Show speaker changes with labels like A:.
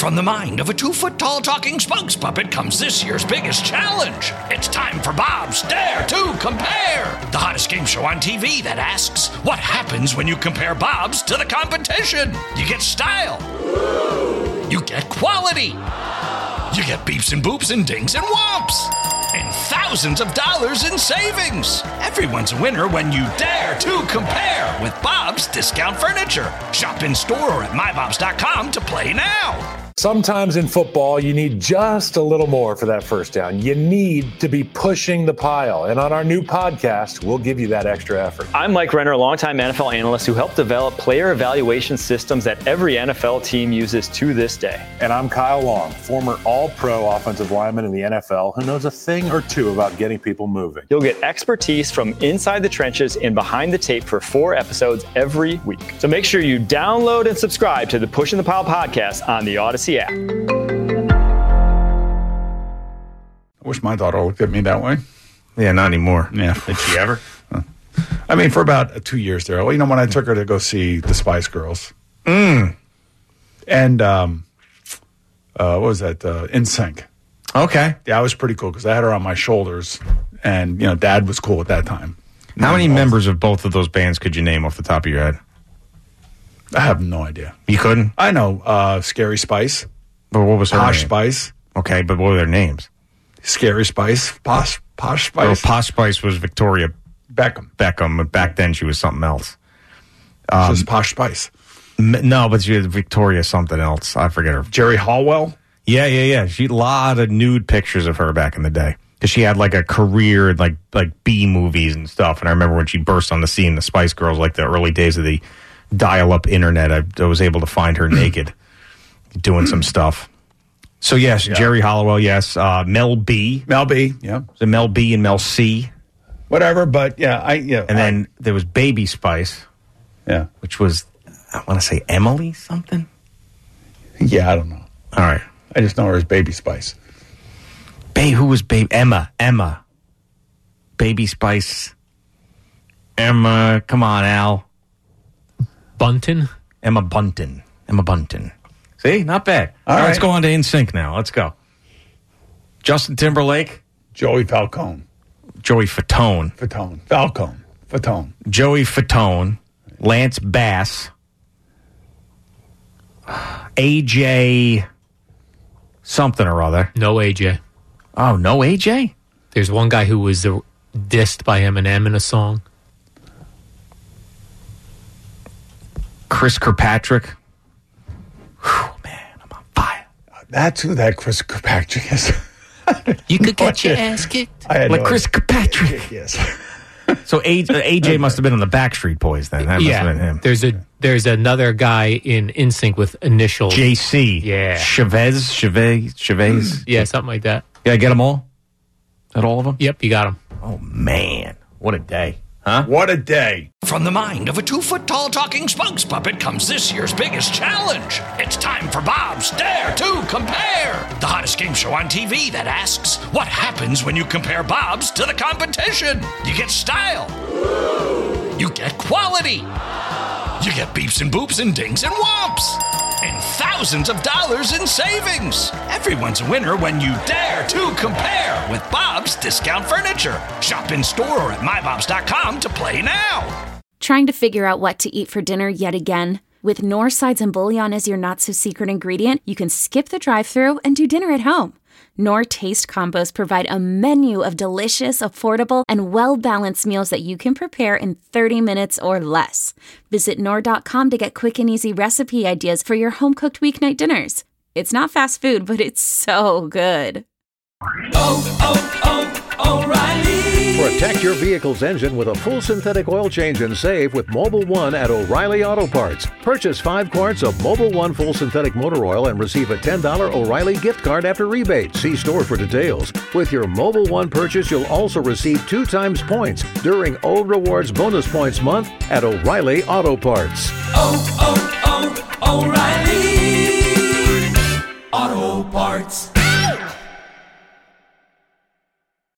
A: From the mind of a 2-foot-tall talking spokes puppet comes this year's biggest challenge. It's time for Bob's Dare to Compare, the hottest game show on TV that asks, what happens when you compare Bobs to the competition? You get style. You get quality. You get beeps and boops and dings and whomps. And thousands of dollars in savings. Everyone's a winner when you dare to compare with Bob's Discount Furniture. Shop in store or at mybobs.com to play now.
B: Sometimes in football, you need just a little more for that first down. You need to be pushing the pile. And on our new podcast, we'll give you that extra effort.
C: I'm Mike Renner, a longtime NFL analyst who helped develop player evaluation systems that every NFL team uses to this day.
B: And I'm Kyle Long, former all-pro offensive lineman in the NFL who knows a thing or two about getting people moving.
C: You'll get expertise from inside the trenches and behind the tape for 4 episodes every week. So make sure you download and subscribe to the Pushing the Pile podcast on the Odyssey app.
D: I wish my daughter looked at me that way.
E: Yeah, not anymore.
D: Yeah.
E: Did she ever?
D: I mean, for about 2 years there. Well, you know, when I took her to go see the Spice Girls. And, what was that? NSYNC.
E: Okay.
D: Yeah, that was pretty cool because I had her on my shoulders. And, you know, Dad was cool at that time.
E: How many members of both of those bands could you name off the top of your head?
D: I have no idea.
E: You couldn't?
D: I know Scary Spice.
E: But what was her
D: Posh
E: name?
D: Spice.
E: Okay, but what were their names?
D: Scary Spice. Posh Spice.
E: Well, Posh Spice was Victoria
D: Beckham.
E: But back then she was something else.
D: She was Posh Spice.
E: No, but she was Victoria something else. I forget her.
D: Jerry Hallwell.
E: Yeah. She had a lot of nude pictures of her back in the day. Because she had like a career in like B movies and stuff. And I remember when she burst on the scene, the Spice Girls, like the early days of the dial-up internet, I was able to find her naked doing some stuff. So yes, yeah. Jerry Hollowell, yes. Mel B,
D: yeah.
E: So Mel B and Mel C,
D: whatever. But yeah,
E: and then there was Baby Spice,
D: yeah,
E: which was, I want to say Emily something.
D: Yeah, I don't know.
E: All right,
D: I just know her as Baby Spice.
E: Who was Baby? Emma. Baby Spice. Emma, come on, Al.
F: Bunton.
E: Emma Bunton. See, not bad. All right, let's go on to NSYNC now. Let's go. Justin Timberlake.
D: Joey Falcone.
E: Joey Fatone.
D: Fatone.
E: Joey Fatone. Lance Bass. AJ something or other.
F: No AJ.
E: Oh, no AJ?
F: There's one guy who was dissed by Eminem in a song.
E: Chris Kirkpatrick. Whew, man, I'm on fire.
D: That's who that Chris Kirkpatrick is.
F: You could get your ass kicked.
E: Like Chris Kirkpatrick.
D: Yes.
E: So AJ must have been on the Backstreet Boys then. That must have been him.
F: There's another guy in NSYNC with initials.
E: JC.
F: Yeah.
E: Chavez.
F: Yeah, something like that.
E: Did I get them all? Is that all of them?
F: Yep, you got them.
E: Oh, man. What a day. Huh?
D: What a day.
A: From the mind of a 2-foot-tall talking spokes puppet comes this year's biggest challenge. It's time for Bob's Dare to Compare, the hottest game show on TV that asks, what happens when you compare Bobs to the competition? You get style. You get quality. You get beeps and boops and dings and whomps. And thousands of dollars in savings. Everyone's a winner when you dare to compare with Bob's Discount Furniture. Shop in store or at mybobs.com to play now.
G: Trying to figure out what to eat for dinner yet again? With Knorr sides and bouillon as your not-so-secret ingredient, you can skip the drive-thru and do dinner at home. Knorr Taste Combos provide a menu of delicious, affordable, and well-balanced meals that you can prepare in 30 minutes or less. Visit Knorr.com to get quick and easy recipe ideas for your home-cooked weeknight dinners. It's not fast food, but it's so good.
H: O'Reilly. Protect your vehicle's engine with a full synthetic oil change and save with Mobil 1 at O'Reilly Auto Parts. Purchase 5 quarts of Mobil 1 full synthetic motor oil and receive a $10 O'Reilly gift card after rebate. See store for details. With your Mobil 1 purchase, you'll also receive 2 times points during Old Rewards Bonus Points Month at O'Reilly Auto Parts.
I: O'Reilly Auto Parts.